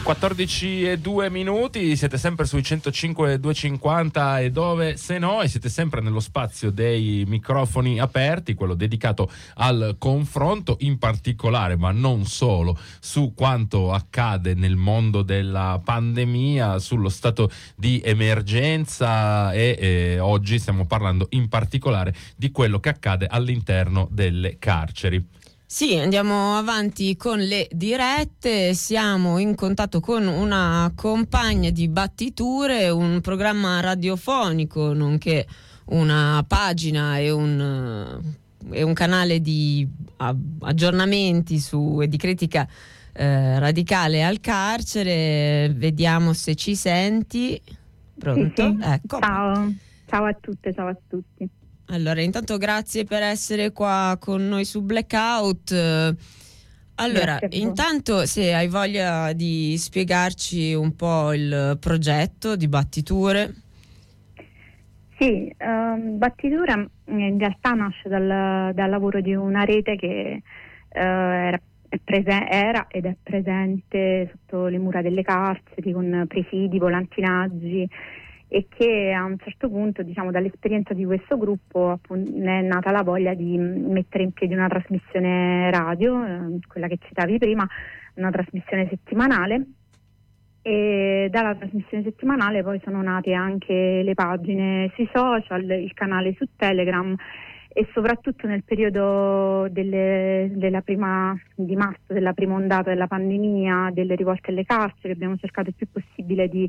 14:02, siete sempre sui 105 250 e dove se no, e siete sempre nello spazio dei microfoni aperti, quello dedicato al confronto, in particolare ma non solo, su quanto accade nel mondo della pandemia, sullo stato di emergenza e oggi stiamo parlando in particolare di quello che accade all'interno delle carceri. Sì, andiamo avanti con le dirette, siamo in contatto con una compagna di Battiture, un programma radiofonico, nonché una pagina e un canale di aggiornamenti e di critica radicale al carcere. Vediamo se ci senti. Pronto? Sì. Ecco. Ciao a tutte, ciao a tutti. Allora, intanto grazie per essere qua con noi su Blackout. Allora, intanto se hai voglia di spiegarci un po' il progetto di Battiture. Sì, Battiture in realtà nasce dal lavoro di una rete che era ed è presente sotto le mura delle carceri con presidi, volantinaggi, e che a un certo punto, diciamo, dall'esperienza di questo gruppo è nata la voglia di mettere in piedi una trasmissione radio, quella che citavi prima, una trasmissione settimanale, e dalla trasmissione settimanale poi sono nate anche le pagine sui social, il canale su Telegram, e soprattutto nel periodo della prima di marzo, della prima ondata della pandemia, delle rivolte alle carceri, abbiamo cercato il più possibile di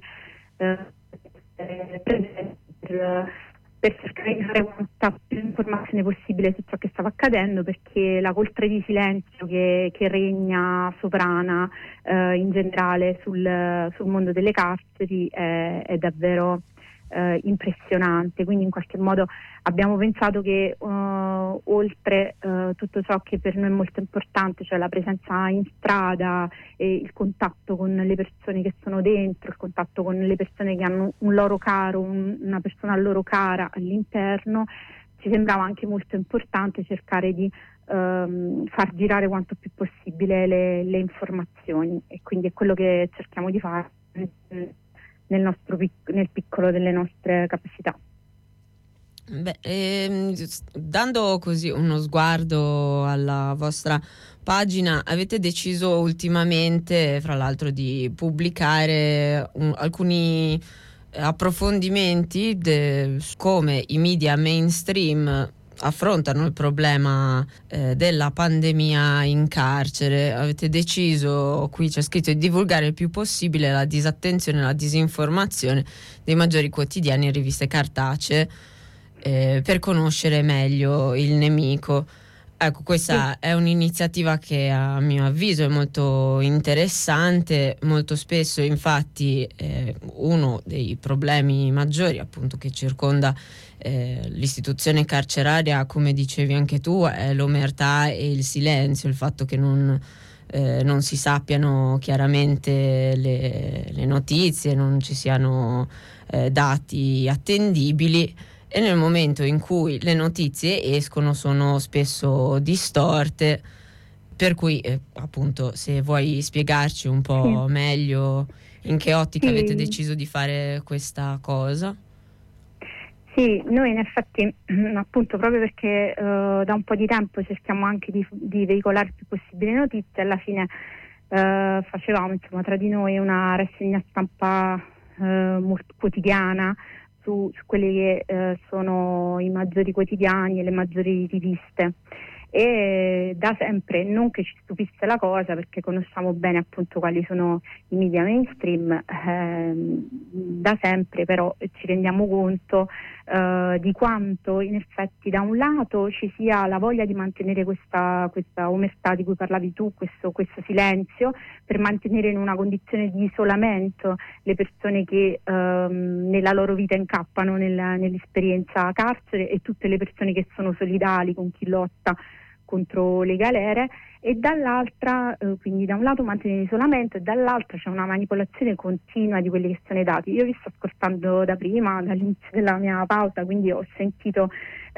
per cercare di dare quanta più informazione possibile su ciò che stava accadendo, perché la coltre di silenzio che regna sovrana in generale sul mondo delle carceri è davvero impressionante. Quindi in qualche modo abbiamo pensato che oltre tutto ciò che per noi è molto importante, cioè la presenza in strada e il contatto con le persone che sono dentro, il contatto con le persone che hanno un loro caro, una persona loro cara all'interno, ci sembrava anche molto importante cercare di far girare quanto più possibile le informazioni, e quindi è quello che cerchiamo di fare nel piccolo delle nostre capacità. Dando così uno sguardo alla vostra pagina, avete deciso ultimamente, fra l'altro, di pubblicare alcuni approfondimenti su come i media mainstream affrontano il problema della pandemia in carcere. Avete deciso, qui c'è scritto, di divulgare il più possibile la disattenzione e la disinformazione dei maggiori quotidiani e riviste cartacee per conoscere meglio il nemico. Ecco, questa è un'iniziativa che a mio avviso è molto interessante. Molto spesso, infatti, uno dei problemi maggiori, appunto, che circonda l'istituzione carceraria, come dicevi anche tu, è l'omertà e il silenzio, il fatto che non si sappiano chiaramente le notizie, non ci siano dati attendibili, e nel momento in cui le notizie escono sono spesso distorte. Per cui appunto, se vuoi spiegarci un po' meglio in che ottica avete deciso di fare questa cosa. Sì, noi in effetti, appunto, proprio perché da un po' di tempo cerchiamo anche di veicolare il più possibile notizie, alla fine facevamo, insomma, tra di noi una rassegna stampa molto quotidiana su quelli che sono i maggiori quotidiani e le maggiori riviste. E da sempre, non che ci stupisse la cosa, perché conosciamo bene appunto quali sono i media mainstream, da sempre però ci rendiamo conto di quanto in effetti da un lato ci sia la voglia di mantenere questa omertà di cui parlavi tu, questo silenzio, per mantenere in una condizione di isolamento le persone che nella loro vita incappano nell'esperienza carcere, e tutte le persone che sono solidali con chi lotta contro le galere, e dall'altra, quindi da un lato mantenere l'isolamento, e dall'altro c'è una manipolazione continua di quelli che sono i dati. Io vi sto ascoltando da prima, dall'inizio della mia pausa, quindi ho sentito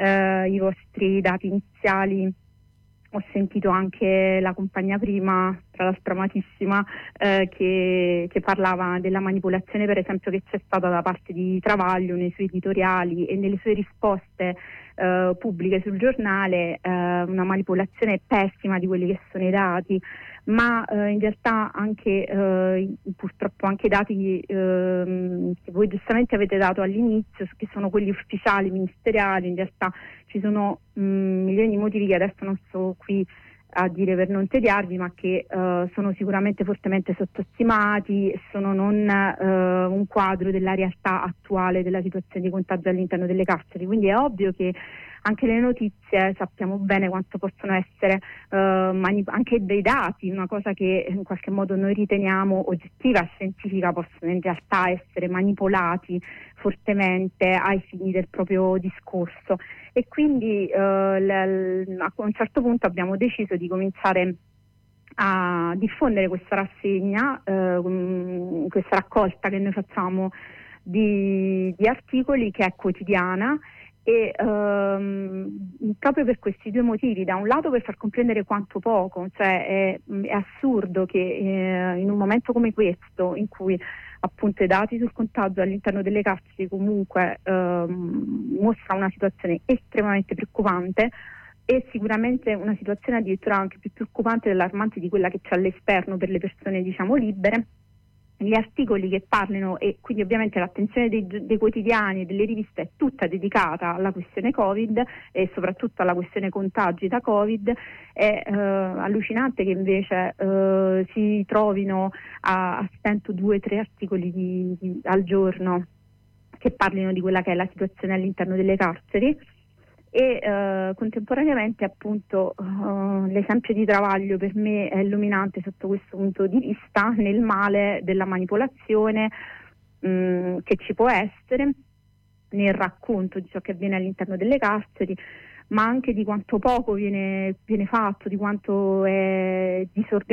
i vostri dati iniziali, ho sentito anche la compagna prima tra l'altro amatissima, che parlava della manipolazione, per esempio, che c'è stata da parte di Travaglio nei suoi editoriali e nelle sue risposte pubbliche sul giornale, una manipolazione pessima di quelli che sono i dati, ma in realtà anche purtroppo anche i dati che voi giustamente avete dato all'inizio, che sono quelli ufficiali, ministeriali, in realtà ci sono milioni di motivi che adesso non sto qui a dire per non tediarvi, ma che sono sicuramente fortemente sottostimati, sono non un quadro della realtà attuale della situazione di contagio all'interno delle carceri. Quindi è ovvio che anche le notizie sappiamo bene quanto possono essere anche dei dati, una cosa che in qualche modo noi riteniamo oggettiva e scientifica, possono in realtà essere manipolati fortemente ai fini del proprio discorso. E quindi a un certo punto abbiamo deciso di cominciare a diffondere questa rassegna, questa raccolta che noi facciamo di articoli, che è quotidiana, e proprio per questi due motivi: da un lato per far comprendere quanto poco, cioè è assurdo che in un momento come questo, in cui appunto i dati sul contagio all'interno delle carceri comunque mostra una situazione estremamente preoccupante, e sicuramente una situazione addirittura anche più preoccupante e allarmante di quella che c'è all'esterno per le persone, diciamo, libere, gli articoli che parlino, e quindi ovviamente l'attenzione dei quotidiani e delle riviste è tutta dedicata alla questione Covid e soprattutto alla questione contagi da Covid. È allucinante che invece si trovino a stento 2 o 3 articoli al giorno che parlino di quella che è la situazione all'interno delle carceri. E contemporaneamente, appunto, l'esempio di Travaglio per me è illuminante sotto questo punto di vista, nel male della manipolazione che ci può essere nel racconto di ciò che avviene all'interno delle carceri, ma anche di quanto poco viene fatto, di quanto è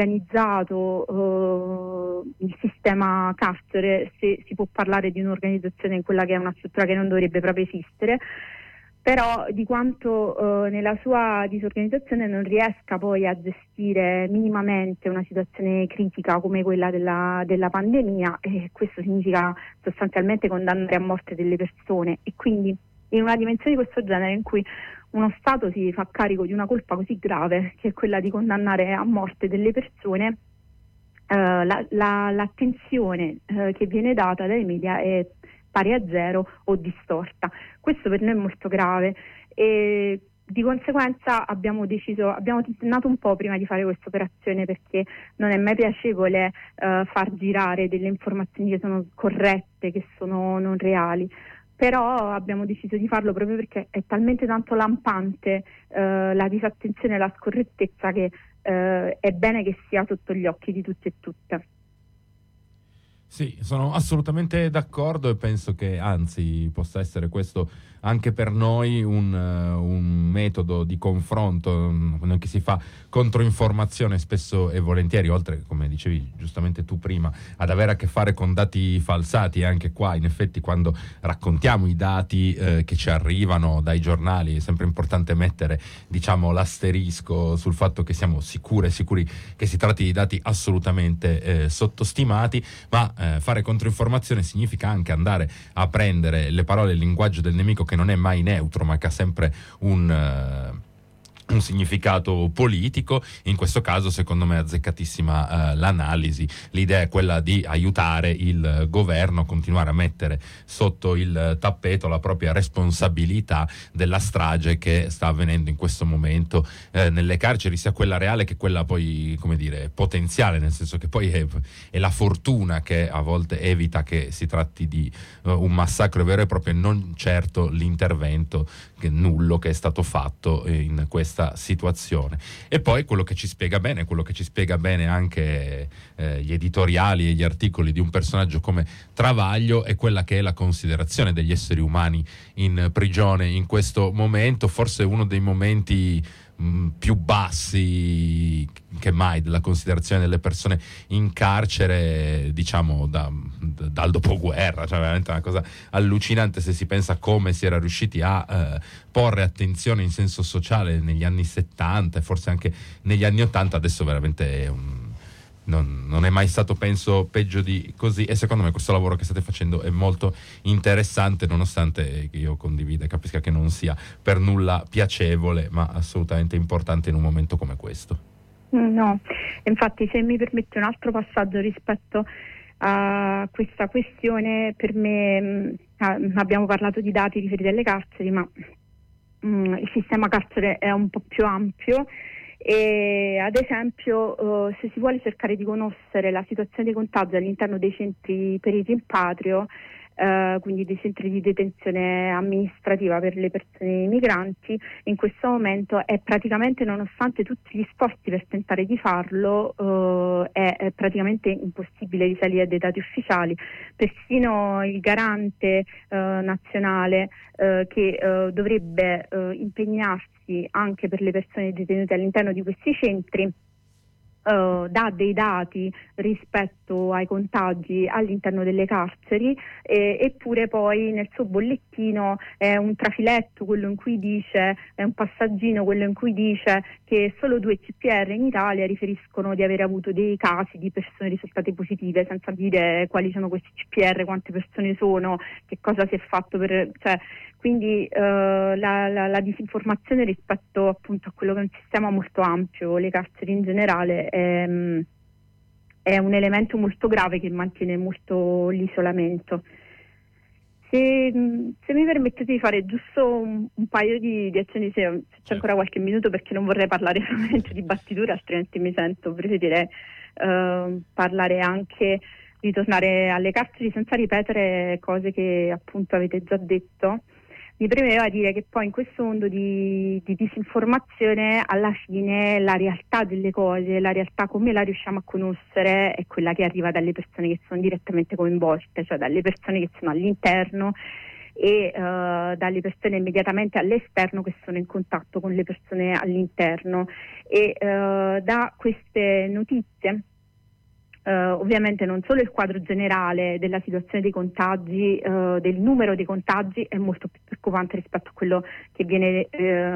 disorganizzato il sistema carcere, se si può parlare di un'organizzazione in quella che è una struttura che non dovrebbe proprio esistere, però di quanto nella sua disorganizzazione non riesca poi a gestire minimamente una situazione critica come quella della pandemia, e questo significa sostanzialmente condannare a morte delle persone. E quindi in una dimensione di questo genere, in cui uno Stato si fa carico di una colpa così grave, che è quella di condannare a morte delle persone, l'attenzione che viene data dai media è pari a zero o distorta. Questo per noi è molto grave, e di conseguenza abbiamo tentato un po' prima di fare questa operazione, perché non è mai piacevole far girare delle informazioni che sono corrette, che sono non reali. Però abbiamo deciso di farlo proprio perché è talmente tanto lampante la disattenzione e la scorrettezza, che è bene che sia sotto gli occhi di tutti e tutte. Sì, sono assolutamente d'accordo, e penso che anzi possa essere questo anche per noi un metodo di confronto, noi che si fa controinformazione spesso e volentieri, oltre, come dicevi giustamente tu prima, ad avere a che fare con dati falsati. Anche qua in effetti quando raccontiamo i dati che ci arrivano dai giornali è sempre importante mettere, diciamo, l'asterisco sul fatto che siamo sicuri che si tratti di dati assolutamente sottostimati, ma fare controinformazione significa anche andare a prendere le parole e il linguaggio del nemico, che non è mai neutro, ma che ha sempre un significato politico. In questo caso secondo me è azzeccatissima l'analisi. L'idea è quella di aiutare il governo a continuare a mettere sotto il tappeto la propria responsabilità della strage che sta avvenendo in questo momento nelle carceri, sia quella reale che quella poi, come dire, potenziale, nel senso che poi è la fortuna che a volte evita che si tratti di un massacro vero e proprio, e non certo l'intervento nullo che è stato fatto in questa situazione. E poi quello che ci spiega bene anche gli editoriali e gli articoli di un personaggio come Travaglio è quella che è la considerazione degli esseri umani in prigione in questo momento, forse uno dei momenti più bassi che mai della considerazione delle persone in carcere, diciamo dal dopoguerra. Cioè veramente una cosa allucinante se si pensa come si era riusciti a porre attenzione in senso sociale negli anni 70 e forse anche negli anni 80. Adesso veramente non è mai stato, penso, peggio di così, e secondo me questo lavoro che state facendo è molto interessante, nonostante io condivida e capisca che non sia per nulla piacevole, ma assolutamente importante in un momento come questo. No, infatti, se mi permette un altro passaggio rispetto a questa questione, per me abbiamo parlato di dati riferiti alle carceri, ma il sistema carcere è un po' più ampio. E ad esempio se si vuole cercare di conoscere la situazione dei contagi all'interno dei centri per il rimpatrio, quindi dei centri di detenzione amministrativa per le persone migranti, in questo momento è praticamente, nonostante tutti gli sforzi per tentare di farlo, è praticamente impossibile risalire dai dati ufficiali. Persino il garante nazionale che dovrebbe impegnarsi anche per le persone detenute all'interno di questi centri, dà dei dati rispetto ai contagi all'interno delle carceri, eppure poi nel suo bollettino è un trafiletto quello in cui dice, è un passaggino quello in cui dice che solo 2 CPR in Italia riferiscono di aver avuto dei casi di persone risultate positive, senza dire quali sono questi CPR, quante persone sono, che cosa si è fatto quindi la disinformazione rispetto appunto a quello che è un sistema molto ampio, le carceri in generale, è un elemento molto grave che mantiene molto l'isolamento. Se mi permettete di fare giusto un paio di azioni, se c'è ancora qualche minuto, perché non vorrei parlare solamente di battiture, altrimenti preferirei parlare anche di tornare alle carceri senza ripetere cose che appunto avete già detto. Mi premeva dire che poi in questo mondo di disinformazione, alla fine la realtà delle cose, la realtà come la riusciamo a conoscere, è quella che arriva dalle persone che sono direttamente coinvolte, cioè dalle persone che sono all'interno e dalle persone immediatamente all'esterno che sono in contatto con le persone all'interno, e da queste notizie ovviamente non solo il quadro generale della situazione dei contagi, del numero dei contagi, è molto più preoccupante rispetto a quello che viene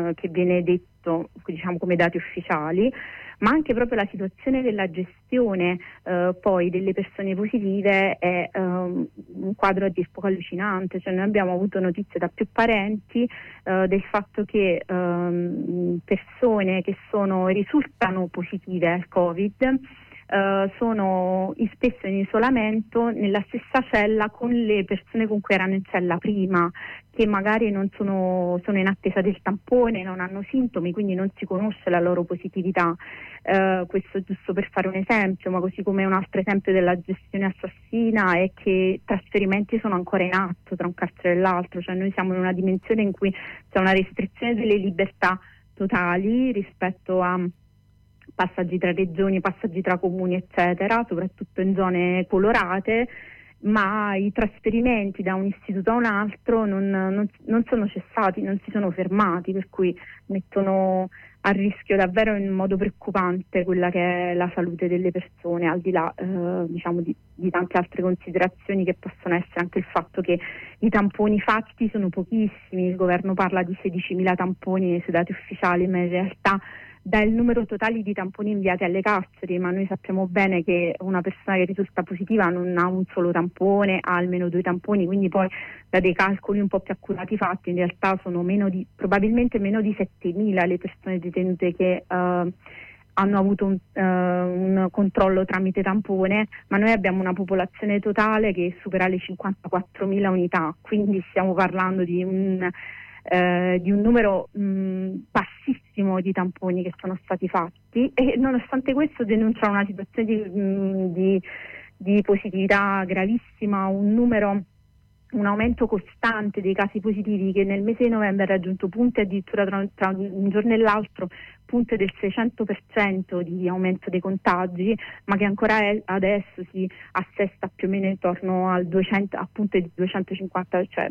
detto, diciamo, come dati ufficiali, ma anche proprio la situazione della gestione poi delle persone positive è un quadro a dir poco allucinante. Cioè, noi abbiamo avuto notizie da più parenti del fatto che persone che risultano positive al Covid sono spesso in isolamento nella stessa cella con le persone con cui erano in cella prima, che magari non sono in attesa del tampone, non hanno sintomi, quindi non si conosce la loro positività. Questo giusto per fare un esempio, ma così come un altro esempio della gestione assassina è che trasferimenti sono ancora in atto tra un carcere e l'altro. Cioè, noi siamo in una dimensione in cui c'è una restrizione delle libertà totali rispetto a passaggi tra regioni, passaggi tra comuni, eccetera, soprattutto in zone colorate, ma i trasferimenti da un istituto a un altro non sono cessati, non si sono fermati, per cui mettono a rischio davvero in modo preoccupante quella che è la salute delle persone, al di là di tante altre considerazioni che possono essere anche il fatto che i tamponi fatti sono pochissimi. Il governo parla di 16.000 tamponi sui dati ufficiali, ma in realtà dà il numero totale di tamponi inviati alle carceri, ma noi sappiamo bene che una persona che risulta positiva non ha un solo tampone, ha almeno 2 tamponi, quindi poi da dei calcoli un po' più accurati fatti in realtà sono probabilmente meno di 7.000 le persone detenute che hanno avuto un controllo tramite tampone, ma noi abbiamo una popolazione totale che supera le 54.000 unità, quindi stiamo parlando di un numero bassissimo di tamponi che sono stati fatti, e nonostante questo denunciano una situazione di positività gravissima, un aumento costante dei casi positivi che nel mese di novembre ha raggiunto punte addirittura tra un giorno e l'altro, punte del 600% di aumento dei contagi, ma che ancora adesso si assesta più o meno intorno al 250, cioè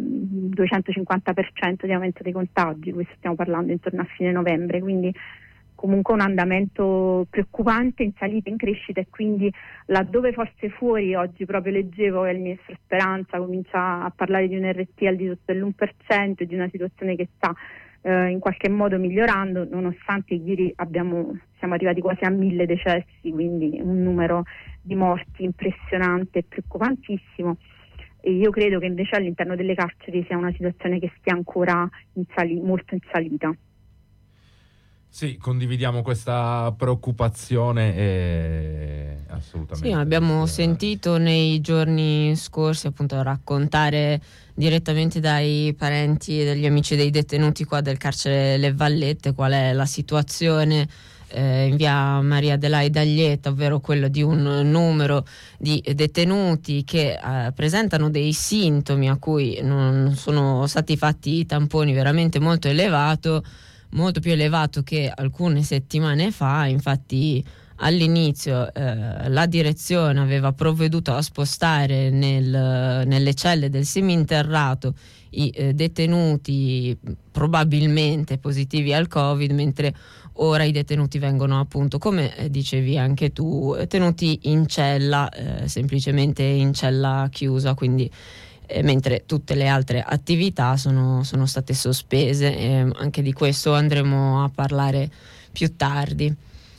250% di aumento dei contagi. Questo stiamo parlando intorno a fine novembre, quindi comunque un andamento preoccupante, in salita, in crescita, e quindi laddove forse fuori, oggi proprio leggevo che il ministro Speranza comincia a parlare di un RT al di sotto dell'1%, di una situazione che sta in qualche modo migliorando, nonostante ieri siamo arrivati quasi a 1000 decessi, quindi un numero di morti impressionante e preoccupantissimo. E io credo che invece all'interno delle carceri sia una situazione che stia ancora molto in salita. Sì, condividiamo questa preoccupazione assolutamente. Sì, abbiamo sentito nei giorni scorsi appunto raccontare direttamente dai parenti e dagli amici dei detenuti qua del carcere Le Vallette qual è la situazione in via Maria Adelaide Aglietta, ovvero quello di un numero di detenuti che presentano dei sintomi a cui non sono stati fatti i tamponi, veramente molto elevato, molto più elevato che alcune settimane fa. Infatti all'inizio la direzione aveva provveduto a spostare nelle celle del seminterrato i detenuti probabilmente positivi al Covid, mentre ora i detenuti vengono appunto, come dicevi anche tu, tenuti in cella, semplicemente in cella chiusa, quindi mentre tutte le altre attività sono state sospese, e anche di questo andremo a parlare più tardi.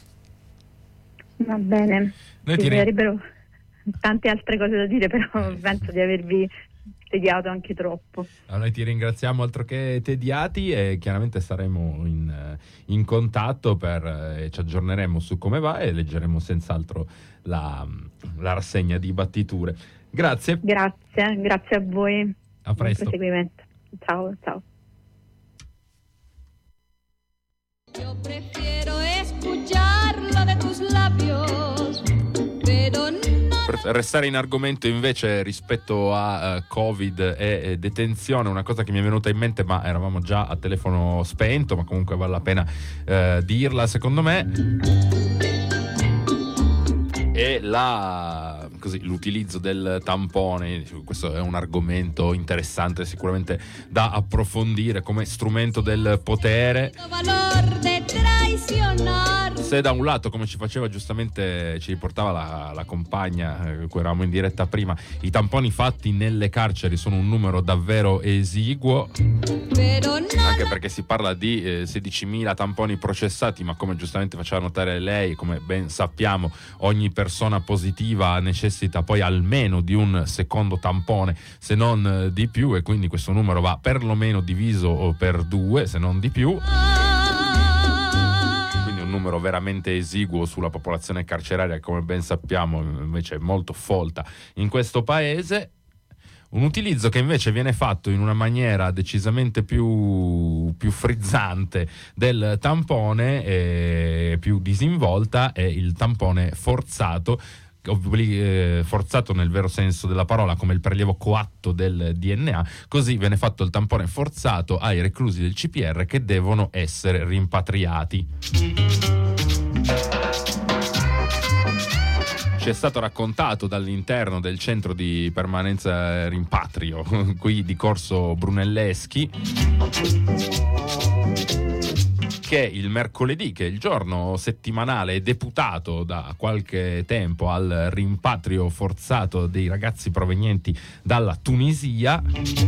Va bene, ci sarebbero tante altre cose da dire, però penso di avervi tediato anche troppo. Noi ti ringraziamo altro che tediati e chiaramente saremo in contatto ci aggiorneremo su come va e leggeremo senz'altro la rassegna di battiture. Grazie a voi. A presto. Buon proseguimento. Ciao. Yo prefiero escucharlo de tus labios, pero no. Per restare in argomento invece rispetto a Covid e detenzione, una cosa che mi è venuta in mente, ma eravamo già a telefono spento, ma comunque vale la pena dirla secondo me, è l'utilizzo del tampone. Questo è un argomento interessante, sicuramente da approfondire come strumento del potere. Se da un lato, come ci faceva giustamente, ci riportava la compagna con cui eravamo in diretta prima, i tamponi fatti nelle carceri sono un numero davvero esiguo, anche perché si parla di 16.000 tamponi processati, ma come giustamente faceva notare lei, come ben sappiamo, ogni persona positiva necessita poi almeno di un secondo tampone, se non di più, e quindi questo numero va perlomeno diviso per 2, se non di più. Quindi un numero veramente esiguo sulla popolazione carceraria, come ben sappiamo invece è molto folta in questo paese. Un utilizzo che invece viene fatto in una maniera decisamente più frizzante del tampone e più disinvolta è il tampone forzato. Forzato nel vero senso della parola, come il prelievo coatto del DNA. Così viene fatto il tampone forzato ai reclusi del CPR che devono essere rimpatriati. Ci è stato raccontato dall'interno del centro di permanenza rimpatrio qui di Corso Brunelleschi che il mercoledì, che è il giorno settimanale deputato da qualche tempo al rimpatrio forzato dei ragazzi provenienti dalla Tunisia,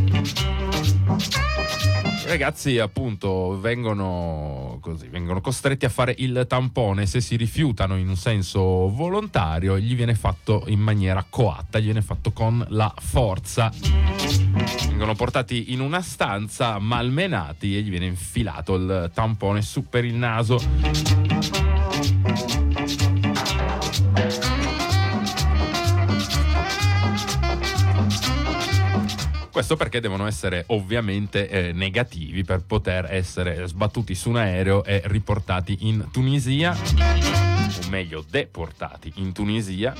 i ragazzi appunto vengono costretti a fare il tampone. Se si rifiutano in un senso volontario, gli viene fatto in maniera coatta, gli viene fatto con la forza. Vengono portati in una stanza, malmenati, e gli viene infilato il tampone su per il naso. Questo perché devono essere ovviamente negativi per poter essere sbattuti su un aereo e riportati in Tunisia, o meglio deportati in Tunisia.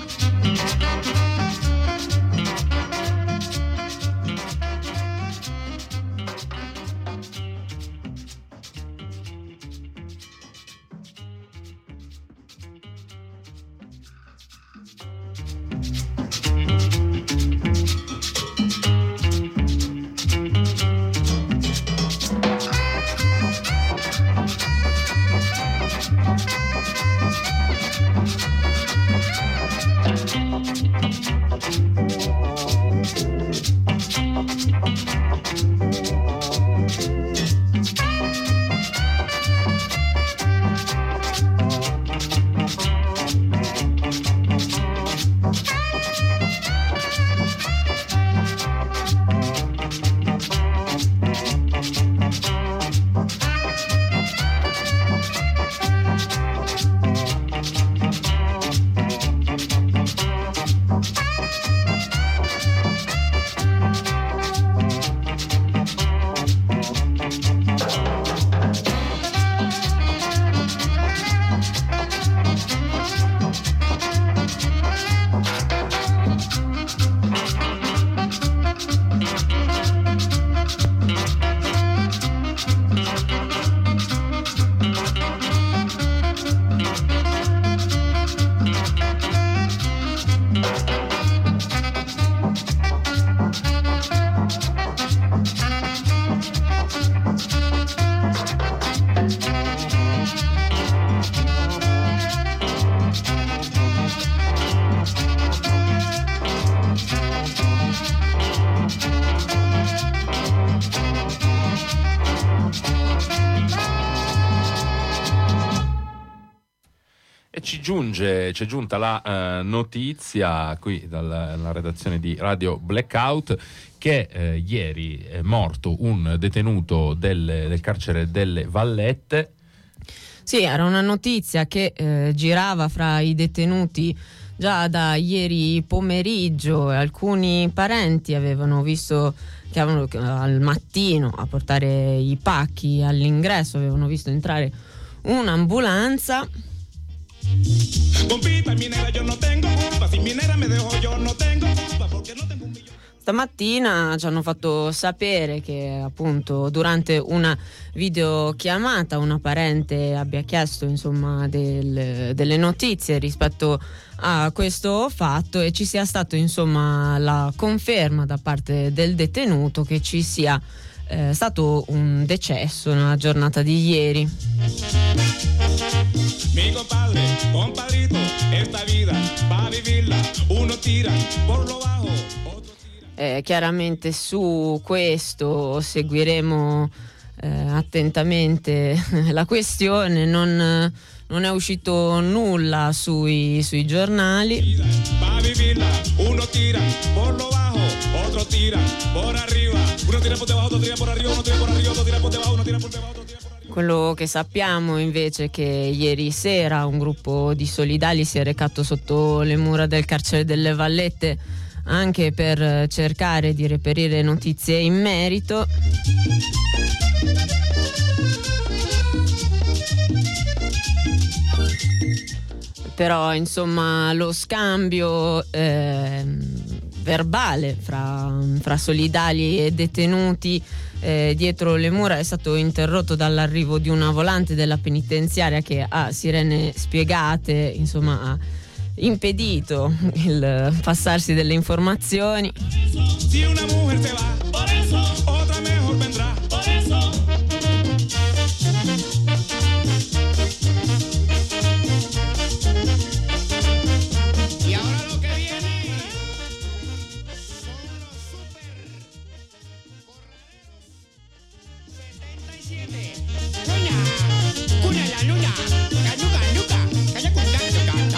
ci è giunta la notizia qui dalla redazione di Radio Blackout che ieri è morto un detenuto del carcere delle Vallette. Sì, era una notizia che girava fra i detenuti già da ieri pomeriggio, e alcuni parenti avevano visto che al mattino a portare i pacchi all'ingresso avevano visto entrare un'ambulanza. Stamattina ci hanno fatto sapere che appunto durante una videochiamata una parente abbia chiesto insomma delle notizie rispetto a questo fatto e ci sia stato insomma la conferma da parte del detenuto che ci sia stato un decesso nella giornata di ieri. Mi compadre, compadrito, esta vida va a vivirla, uno tira por lo bajo, otro tira. Chiaramente su questo seguiremo attentamente la questione, non è uscito nulla sui giornali. Va a vivirla, uno tira por lo bajo, otro tira por arriba, uno tira por debajo, otro tira por arriba, uno tira por arriba, otro tira por debajo, uno tira por debajo, otro tira por arriba. Quello che sappiamo invece è che ieri sera un gruppo di solidali si è recato sotto le mura del carcere delle Vallette anche per cercare di reperire notizie in merito. Però insomma lo scambio verbale fra solidali e detenuti dietro le mura è stato interrotto dall'arrivo di una volante della penitenziaria che a sirene spiegate insomma ha impedito il passarsi delle informazioni. Si una mujer se va, por eso, otra mejor vendrá, por eso. Y ahora lo que viene son los super corraleros 77. Cuña la luna, cañuca, calla con cañuca, no.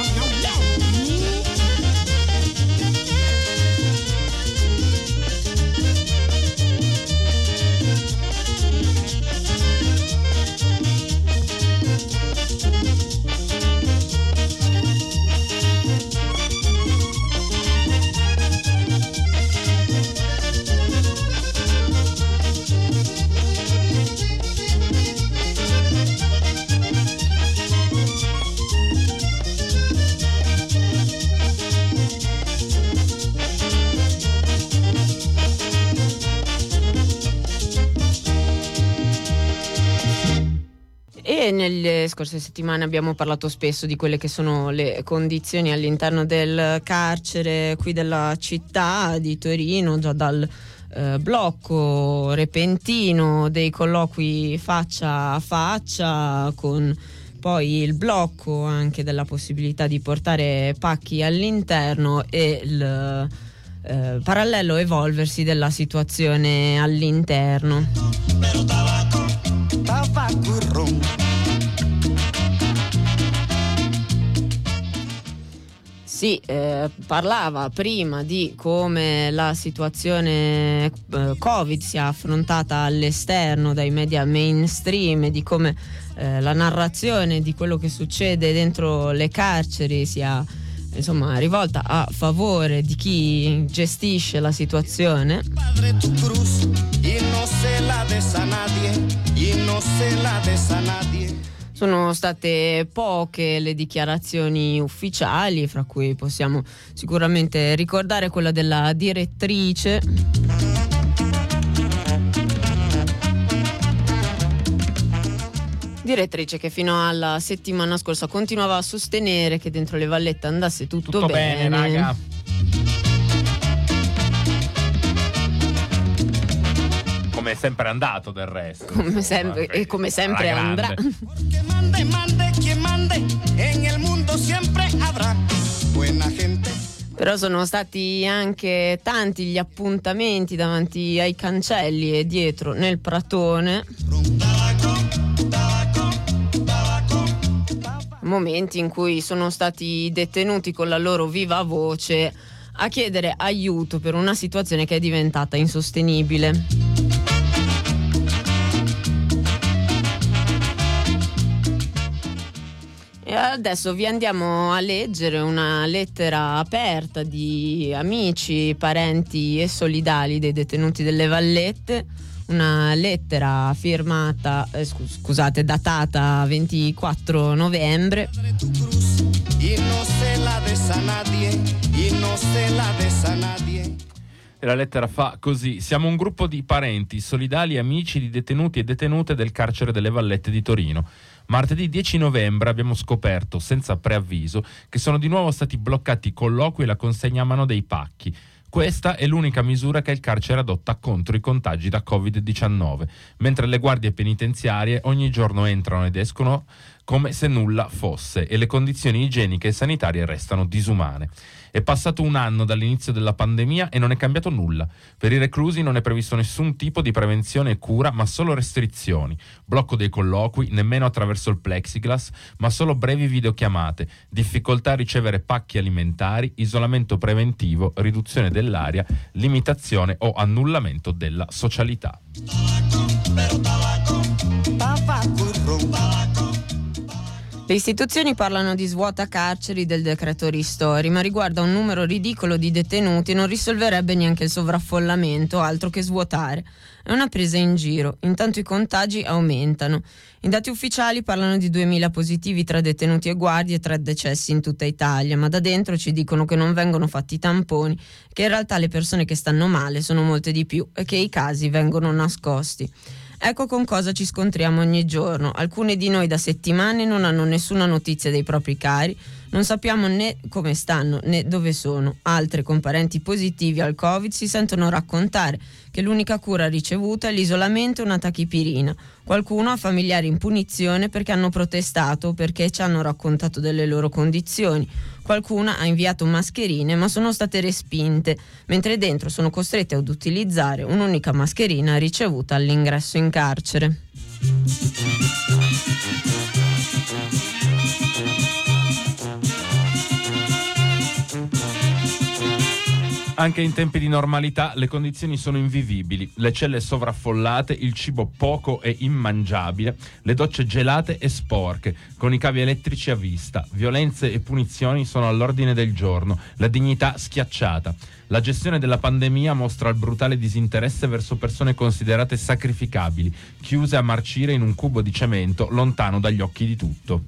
E nelle scorse settimane abbiamo parlato spesso di quelle che sono le condizioni all'interno del carcere qui della città di Torino, già dal blocco repentino dei colloqui faccia a faccia, con poi il blocco anche della possibilità di portare pacchi all'interno e il parallelo evolversi della situazione all'interno. Si parlava prima di come la situazione Covid sia affrontata all'esterno dai media mainstream e di come la narrazione di quello che succede dentro le carceri sia insomma rivolta a favore di chi gestisce la situazione. Sono state poche le dichiarazioni ufficiali, fra cui possiamo sicuramente ricordare quella della direttrice. Direttrice che fino alla settimana scorsa continuava a sostenere che dentro le Vallette andasse tutto bene, raga. Come è sempre andato del resto. Come sempre, e come sempre andrà. Que mande, quien mande, en el mundo siempre habrá buena gente. Però sono stati anche tanti gli appuntamenti davanti ai cancelli e dietro nel pratone. momenti in cui sono stati detenuti con la loro viva voce a chiedere aiuto per una situazione che è diventata insostenibile. E adesso vi andiamo a leggere una lettera aperta di amici, parenti e solidali dei detenuti delle Vallette, una lettera firmata, datata 24 novembre. E la lettera fa così: siamo un gruppo di parenti, solidali e amici di detenuti e detenute del carcere delle Vallette di Torino. Martedì 10 novembre abbiamo scoperto, senza preavviso, che sono di nuovo stati bloccati i colloqui e la consegna a mano dei pacchi. Questa è l'unica misura che il carcere adotta contro i contagi da Covid-19, mentre le guardie penitenziarie ogni giorno entrano ed escono come se nulla fosse e le condizioni igieniche e sanitarie restano disumane. È passato un anno dall'inizio della pandemia e non è cambiato nulla. Per i reclusi non è previsto nessun tipo di prevenzione e cura, ma solo restrizioni. Blocco dei colloqui, nemmeno attraverso il plexiglass, ma solo brevi videochiamate. Difficoltà a ricevere pacchi alimentari, isolamento preventivo, riduzione dell'aria, limitazione o annullamento della socialità. Le istituzioni parlano di svuota carceri del decreto ristori, ma riguarda un numero ridicolo di detenuti e non risolverebbe neanche il sovraffollamento, altro che svuotare. È una presa in giro, intanto i contagi aumentano. I dati ufficiali parlano di 2000 positivi tra detenuti e guardie e 3 decessi in tutta Italia, ma da dentro ci dicono che non vengono fatti i tamponi, che in realtà le persone che stanno male sono molte di più e che i casi vengono nascosti. Ecco con cosa ci scontriamo ogni giorno. Alcune di noi da settimane non hanno nessuna notizia dei propri cari, non sappiamo né come stanno né dove sono. Altre con parenti positivi al Covid si sentono raccontare che l'unica cura ricevuta è l'isolamento e una tachipirina. Qualcuno ha familiari in punizione perché hanno protestato o perché ci hanno raccontato delle loro condizioni. Qualcuna ha inviato mascherine ma sono state respinte, mentre dentro sono costrette ad utilizzare un'unica mascherina ricevuta all'ingresso in carcere. Anche in tempi di normalità le condizioni sono invivibili, le celle sovraffollate, il cibo poco e immangiabile, le docce gelate e sporche, con i cavi elettrici a vista, violenze e punizioni sono all'ordine del giorno, la dignità schiacciata. La gestione della pandemia mostra il brutale disinteresse verso persone considerate sacrificabili, chiuse a marcire in un cubo di cemento lontano dagli occhi di tutto.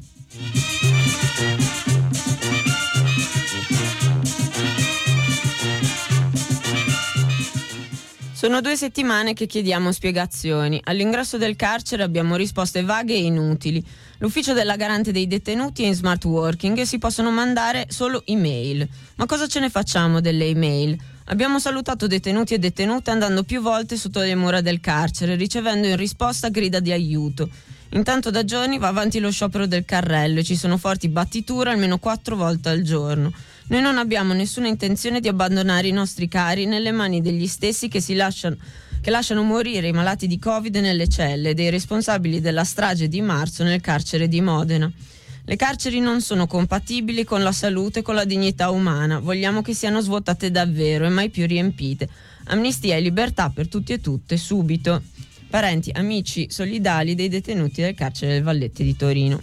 Sono 2 settimane che chiediamo spiegazioni. All'ingresso del carcere abbiamo risposte vaghe e inutili. L'ufficio della garante dei detenuti è in smart working e si possono mandare solo email. Ma cosa ce ne facciamo delle email? Abbiamo salutato detenuti e detenute andando più volte sotto le mura del carcere, ricevendo in risposta grida di aiuto. Intanto da giorni va avanti lo sciopero del carrello e ci sono forti battiture almeno 4 volte al giorno. Noi non abbiamo nessuna intenzione di abbandonare i nostri cari nelle mani degli stessi che lasciano morire i malati di Covid nelle celle, dei responsabili della strage di marzo nel carcere di Modena. Le carceri non sono compatibili con la salute e con la dignità umana. Vogliamo che siano svuotate davvero e mai più riempite. Amnistia e libertà per tutti e tutte, subito. Parenti, amici, solidali dei detenuti del carcere del Vallette di Torino.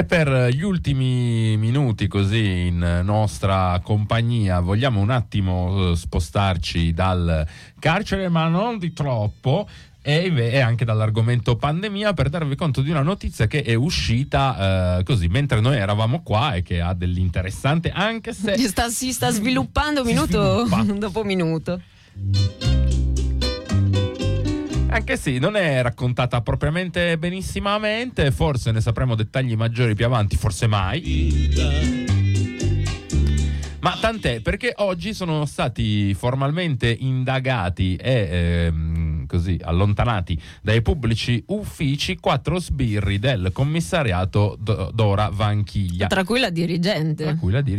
per gli ultimi minuti così in nostra compagnia vogliamo un attimo spostarci dal carcere, ma non di troppo, e anche dall'argomento pandemia, per darvi conto di una notizia che è uscita così mentre noi eravamo qua e che ha dell'interessante, anche se si sta sviluppando minuto dopo minuto. Anche sì, non è raccontata propriamente benissimamente, forse ne sapremo dettagli maggiori più avanti, forse mai. Ma tant'è, perché oggi sono stati formalmente indagati e così allontanati dai pubblici uffici 4 sbirri del commissariato Dora Vanchiglia. Tra cui la dirigente.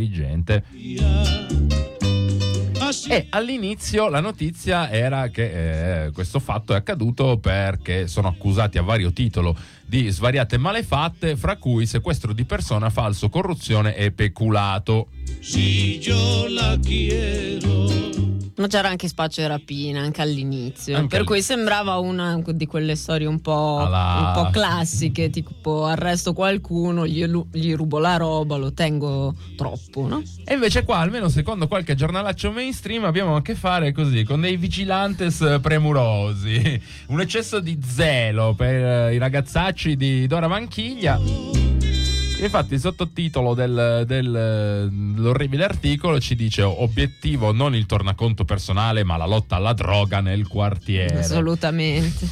E all'inizio la notizia era che questo fatto è accaduto perché sono accusati a vario titolo di svariate malefatte, fra cui sequestro di persona, falso, corruzione e peculato. Si io la quiero. Ma c'era anche spaccio e rapina anche all'inizio, per cui sembrava una di quelle storie un po' classiche, tipo arresto qualcuno, gli rubo la roba, lo tengo troppo, no? E invece qua, almeno secondo qualche giornalaccio mainstream, abbiamo a che fare così con dei vigilantes premurosi, un eccesso di zelo per i ragazzacci di Dora Vanchiglia. Infatti il sottotitolo dell'orribile articolo ci dice: obiettivo non il tornaconto personale ma la lotta alla droga nel quartiere. Assolutamente.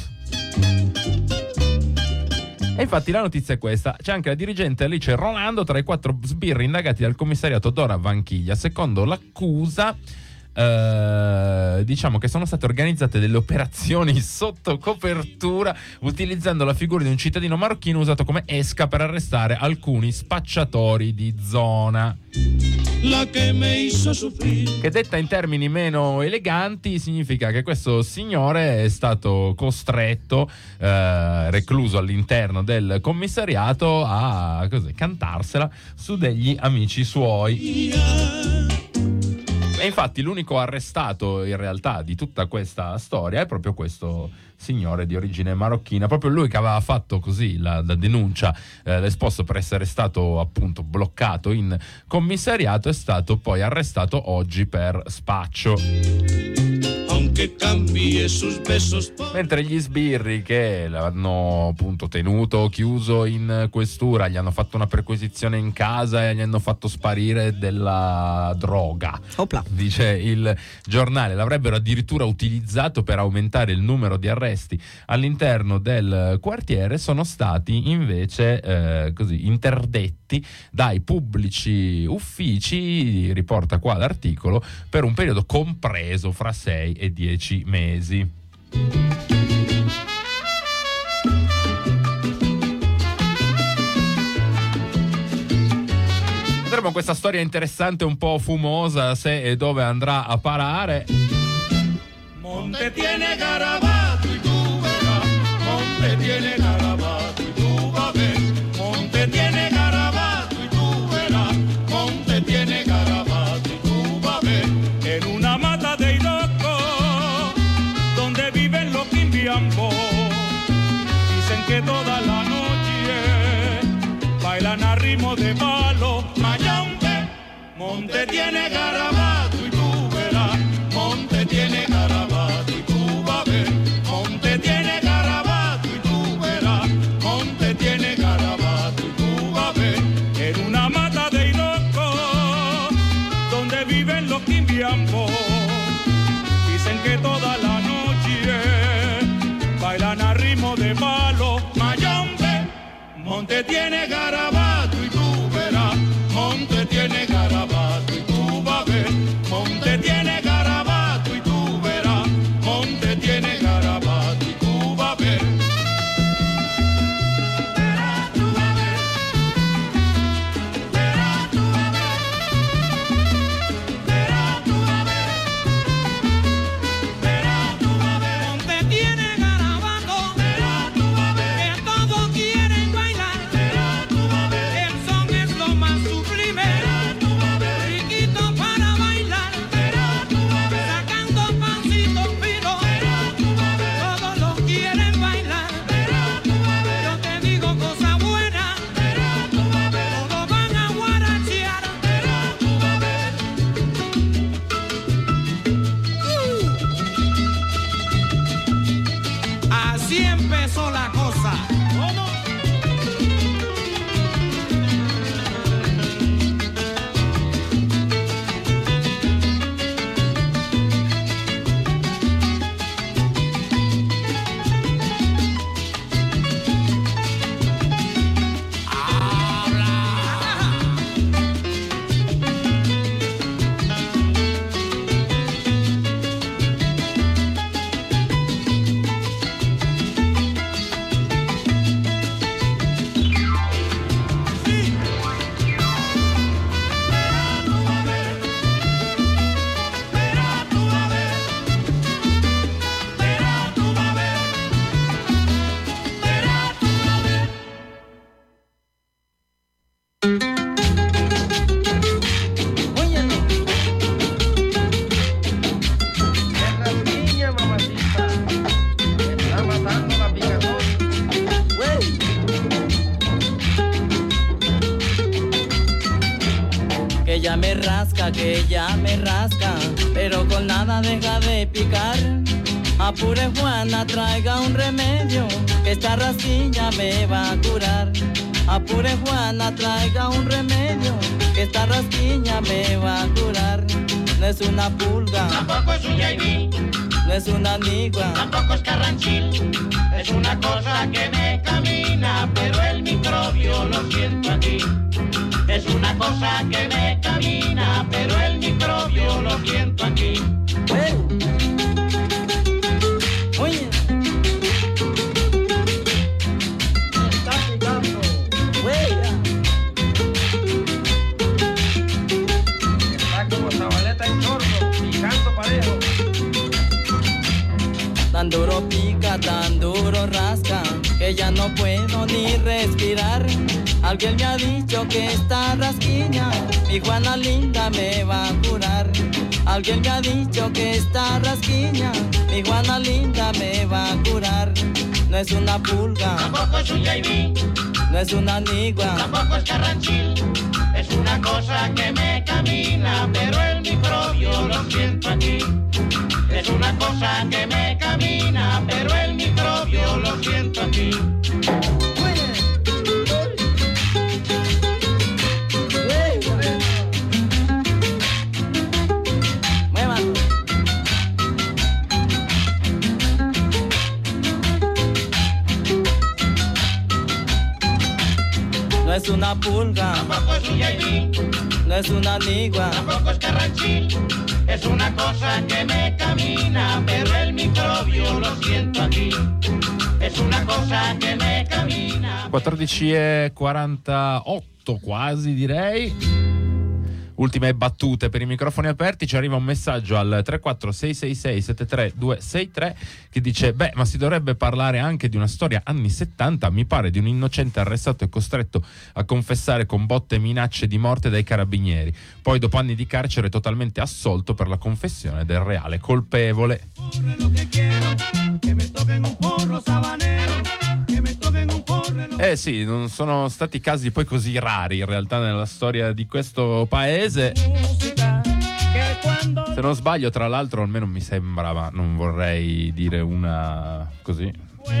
E infatti la notizia è questa: c'è anche la dirigente Alice Rolando tra i 4 sbirri indagati dal commissariato Dora Vanchiglia. Secondo l'accusa diciamo che sono state organizzate delle operazioni sotto copertura utilizzando la figura di un cittadino marocchino usato come esca per arrestare alcuni spacciatori di zona. Che detta in termini meno eleganti significa che questo signore è stato costretto, recluso all'interno del commissariato, a cantarsela su degli amici suoi. E infatti l'unico arrestato in realtà di tutta questa storia è proprio questo signore di origine marocchina, proprio lui che aveva fatto così la denuncia, l'esposto per essere stato appunto bloccato in commissariato, è stato poi arrestato oggi per spaccio. Mentre gli sbirri che l'hanno appunto tenuto chiuso in questura, gli hanno fatto una perquisizione in casa e gli hanno fatto sparire della droga. Opla. Dice il giornale, l'avrebbero addirittura utilizzato per aumentare il numero di arresti all'interno del quartiere, sono stati invece così interdetti dai pubblici uffici, riporta qua l'articolo, per un periodo compreso fra 6 e 10 mesi. Vedremo questa storia interessante, un po' fumosa, se e dove andrà a parare. Monte tiene garabato y tú verás, monte tiene garabato y tú vas a ver, monte tiene garabato y tú verás, monte tiene garabato y tú vas a ver, en una mata de Iroco, donde viven los quimbiambos, dicen que toda la noche bailan a ritmo de palo, mayambe, monte tiene garabato y tú verás, monte tiene garabato y tú vas a ver, monte tiene garabato y tú verás, monte tiene garabato y tú vas a ver, en una mata de Iroco, donde viven los quimbiambos, dicen que toda la noche bailan a ritmo de palo, mayambe, monte tiene garabato y tú verás, monte tiene garabato y tú vas a ver, ella me rasca, pero con nada deja de picar. Apure Juana, traiga un remedio, que esta rasquiña me va a curar. Apure Juana, traiga un remedio, que esta rasquiña me va a curar. No es una pulga, tampoco es un yaibí, no es una nigua, tampoco es carranchil. Es una cosa que me camina, pero el microbio lo siento aquí. Es una cosa que me camina, pero el microbio lo siento aquí. Oye, Me está picando. Está como Zabaleta en chorro, picando parejo. tan duro pica, tan duro rasca, que ya no puedo ni respirar. Alguien me ha dicho que esta rasquiña, mi Juana linda me va a curar. Alguien me ha dicho que esta rasquiña, mi Juana linda me va a curar. No es una pulga, Tampoco es un yaibí, no es una nigua, tampoco es carranchil. Es una cosa que me camina, pero el microbio lo siento aquí. Es una cosa que me camina, pero el microbio lo siento aquí. muévalo. No es una pulga, Tampoco es un yaibí, no es una nigua, tampoco es carranchil. Es una cosa que me camina, pero el microbio lo siento aquí. Es una cosa che me cammina. 14:48 quasi direi. Ultime battute per i microfoni aperti. Ci arriva un messaggio al 34666732263 che dice: beh, ma si dovrebbe parlare anche di una storia anni 70, mi pare, di un innocente arrestato e costretto a confessare con botte e minacce di morte dai carabinieri, poi dopo anni di carcere totalmente assolto per la confessione del reale colpevole. Eh sì, non sono stati casi poi così rari in realtà nella storia di questo paese. Se non sbaglio, tra l'altro, almeno mi sembra, ma non vorrei dire una così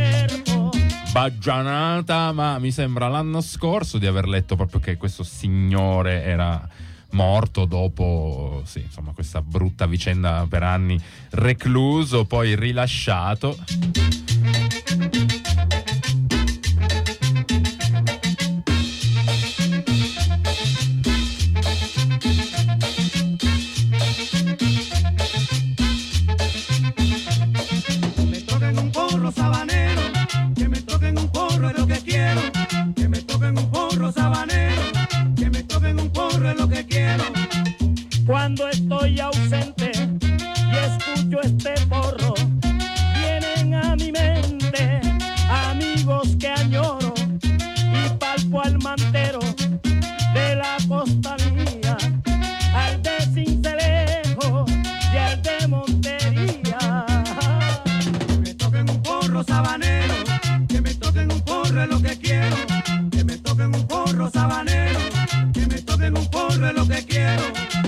baggianata, ma mi sembra l'anno scorso di aver letto proprio che questo signore era morto dopo, sì, insomma, questa brutta vicenda, per anni recluso, poi rilasciato. Cuando estoy ausente y escucho este porro, vienen a mi mente amigos que añoro y palpo al mantero de la costa mía, al de Cincelejo y al de Montería. Que me toquen un porro sabanero, que me toquen un porro es lo que quiero, que me toquen un porro sabanero, que me toquen un porro es lo que quiero.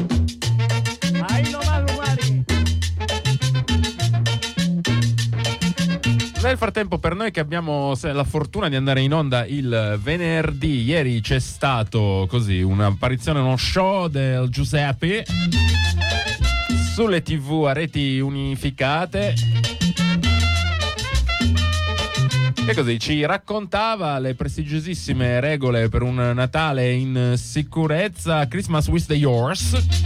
Nel frattempo, per noi che abbiamo la fortuna di andare in onda il venerdì, ieri c'è stato così un'apparizione, uno show del Giuseppe sulle TV a reti unificate, e così ci raccontava le prestigiosissime regole per un Natale in sicurezza, Christmas with the Yours.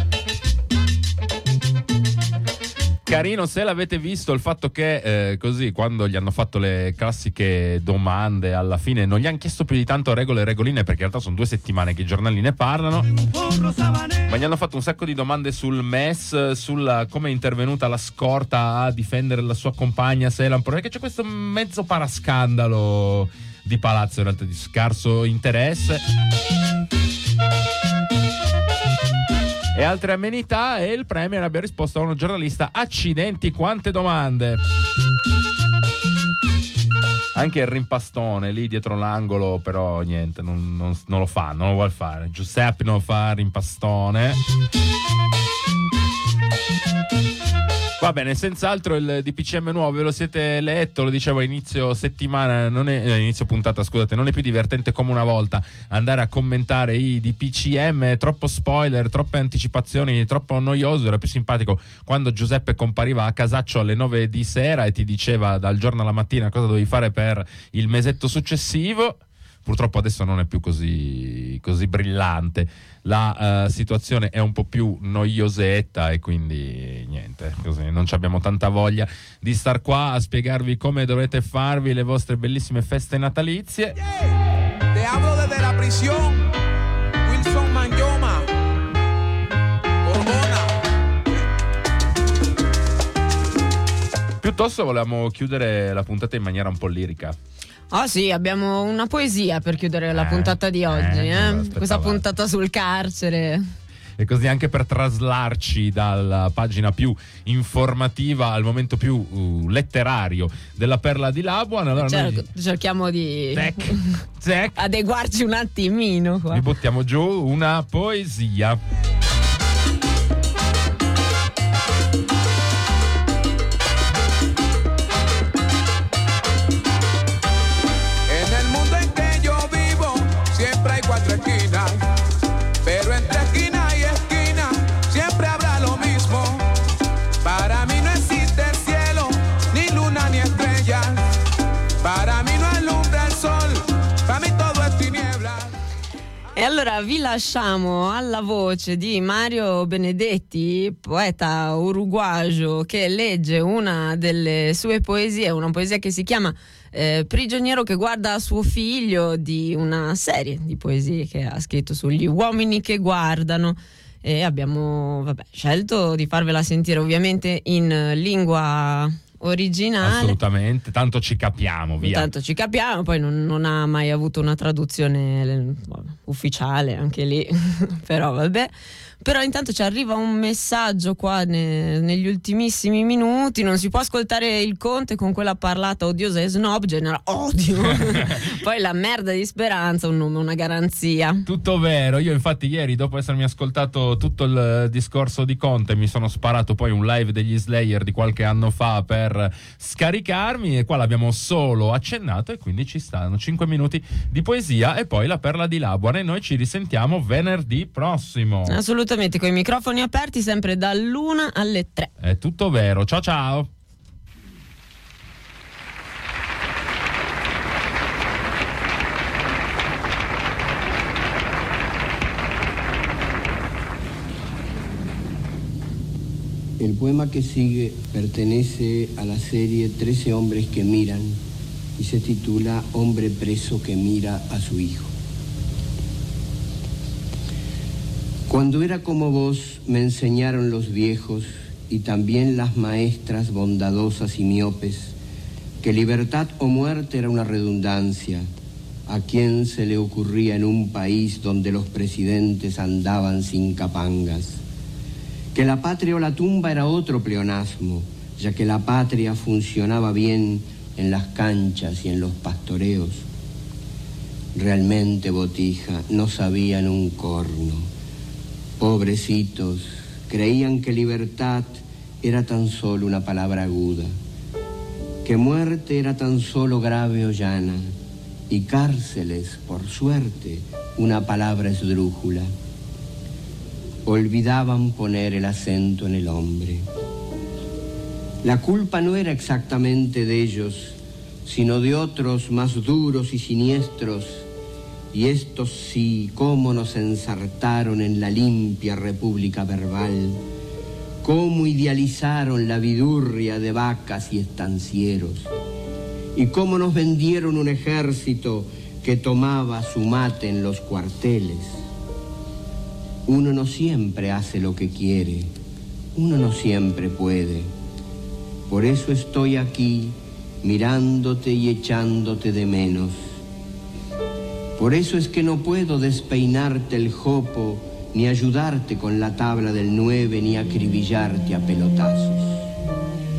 Carino, se l'avete visto, il fatto che così, quando gli hanno fatto le classiche domande, alla fine non gli hanno chiesto più di tanto regole e regoline, perché in realtà sono 2 settimane che i giornali ne parlano, ma gli hanno fatto un sacco di domande sul MES, sulla come è intervenuta la scorta a difendere la sua compagna Selan, perché c'è questo mezzo parascandalo di Palazzo in realtà di scarso interesse. E altre amenità, e il premier abbia risposto a uno giornalista: accidenti quante domande. Anche il rimpastone lì dietro l'angolo, però niente, non lo fa, non lo vuole fare. Giuseppe non fa rimpastone. Va bene, senz'altro il DPCM nuovo ve lo siete letto, lo dicevo a inizio settimana, inizio puntata, scusate, non è più divertente come una volta andare a commentare i DPCM, troppo spoiler, troppe anticipazioni, troppo noioso. Era più simpatico quando Giuseppe compariva a casaccio alle 9 di sera e ti diceva dal giorno alla mattina cosa dovevi fare per il mesetto successivo. Purtroppo adesso non è più così brillante, la situazione è un po' più noiosetta e quindi niente, così non abbiamo tanta voglia di star qua a spiegarvi come dovete farvi le vostre bellissime feste natalizie. Te hablo desde la prisión, Wilson Manyoma, Orgona. Piuttosto volevamo chiudere la puntata in maniera un po' lirica. Oh sì, abbiamo una poesia per chiudere la puntata di oggi, questa puntata sul carcere. E così anche per traslarci dalla pagina più informativa al momento più letterario della Perla di Labuan. Allora noi cerchiamo di Zec. adeguarci un attimino qua. Vi buttiamo giù una poesia. Pero entre esquina y esquina siempre habrá lo mismo. Para mí no existe cielo, ni luna ni estrellas. Para mí no alumbra il sol, para mí todo es tinieblas. E allora vi lasciamo alla voce di Mario Benedetti, poeta uruguagio, che legge una delle sue poesie, una poesia che si chiama Prigioniero che guarda suo figlio, di una serie di poesie che ha scritto sugli uomini che guardano, e abbiamo scelto di farvela sentire ovviamente in lingua originale. Assolutamente, tanto ci capiamo, via. Tanto ci capiamo, poi non ha mai avuto una traduzione ufficiale anche lì, però vabbè. Però intanto ci arriva un messaggio qua negli ultimissimi minuti. Non si può ascoltare il Conte con quella parlata odiosa e snob, genera odio. Poi la merda di Speranza, un nome, una garanzia. Tutto vero. Io infatti ieri, dopo essermi ascoltato tutto il discorso di Conte, mi sono sparato poi un live degli Slayer di qualche anno fa per scaricarmi, e qua l'abbiamo solo accennato, e quindi ci stanno 5 minuti di poesia e poi la Perla di Labuan, e noi ci risentiamo venerdì prossimo. Assolutamente, con i microfoni aperti sempre dall'1 alle 3. È tutto vero. Ciao ciao. El poema que sigue pertenece a la serie 13 hombres que miran y se titula Hombre preso que mira a su hijo. Cuando era como vos me enseñaron los viejos y también las maestras bondadosas y miopes que libertad o muerte era una redundancia. ¿A quién se le ocurría en un país donde los presidentes andaban sin capangas? Que la patria o la tumba era otro pleonasmo, ya que la patria funcionaba bien en las canchas y en los pastoreos. Realmente, Botija, no sabían un corno. Pobrecitos, creían que libertad era tan solo una palabra aguda, que muerte era tan solo grave o llana, y cárceles, por suerte, una palabra esdrújula. Olvidaban poner el acento en el hombre. La culpa no era exactamente de ellos, sino de otros más duros y siniestros. Y estos sí, cómo nos ensartaron en la limpia república verbal, cómo idealizaron la vidurria de vacas y estancieros, y cómo nos vendieron un ejército que tomaba su mate en los cuarteles. Uno no siempre hace lo que quiere, uno no siempre puede. Por eso estoy aquí, mirándote y echándote de menos. Por eso es que no puedo despeinarte el jopo, ni ayudarte con la tabla del 9, ni acribillarte a pelotazos.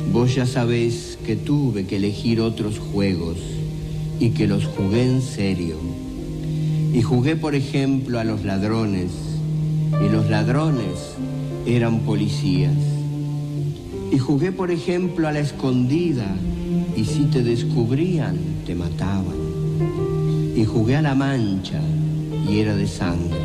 Vos ya sabés que tuve que elegir otros juegos y que los jugué en serio. Y jugué, por ejemplo, a los ladrones, y los ladrones eran policías. Y jugué, por ejemplo, a la escondida, y si te descubrían, te mataban. Y jugué a la mancha, y era de sangre.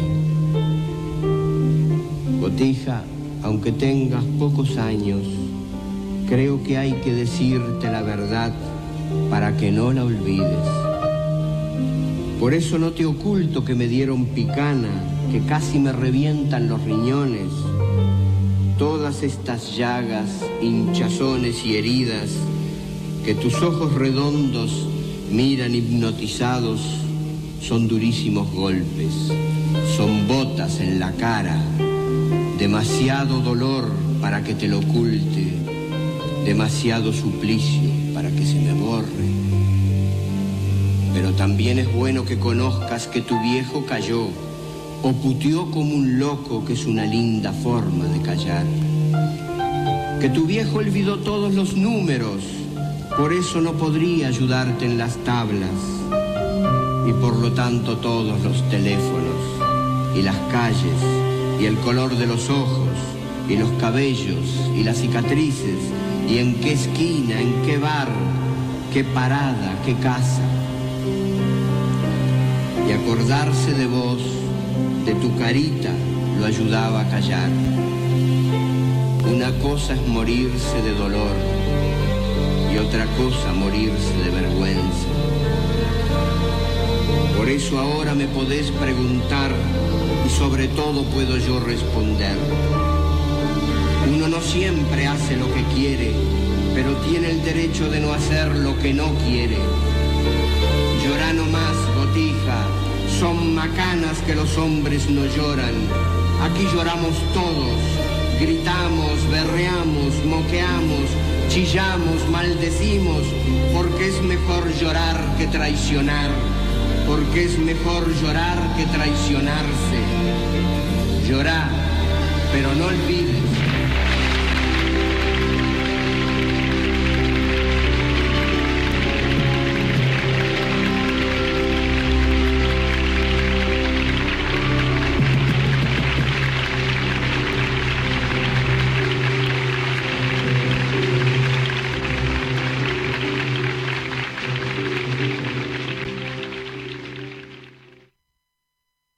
Botija, aunque tengas pocos años, creo que hay que decirte la verdad para que no la olvides. Por eso no te oculto que me dieron picana, que casi me revientan los riñones. Todas estas llagas, hinchazones y heridas que tus ojos redondos miran hipnotizados son durísimos golpes, son botas en la cara, demasiado dolor para que te lo oculte, demasiado suplicio para que se me borre. Pero también es bueno que conozcas que tu viejo cayó o puteó como un loco, que es una linda forma de callar. Que tu viejo olvidó todos los números, por eso no podría ayudarte en las tablas. Y por lo tanto todos los teléfonos, y las calles, y el color de los ojos, y los cabellos, y las cicatrices, y en qué esquina, en qué bar, qué parada, qué casa. Y acordarse de vos, de tu carita, lo ayudaba a callar. Una cosa es morirse de dolor y otra cosa morirse de vergüenza. Por eso ahora me podés preguntar y sobre todo puedo yo responder. Uno no siempre hace lo que quiere, pero tiene el derecho de no hacer lo que no quiere. Llorá nomás, Botija, son macanas que los hombres no lloran. Aquí lloramos todos, gritamos, berreamos, moqueamos, chillamos, maldecimos, porque es mejor llorar que traicionar, porque es mejor llorar que traicionarse. Llorá, pero no olvides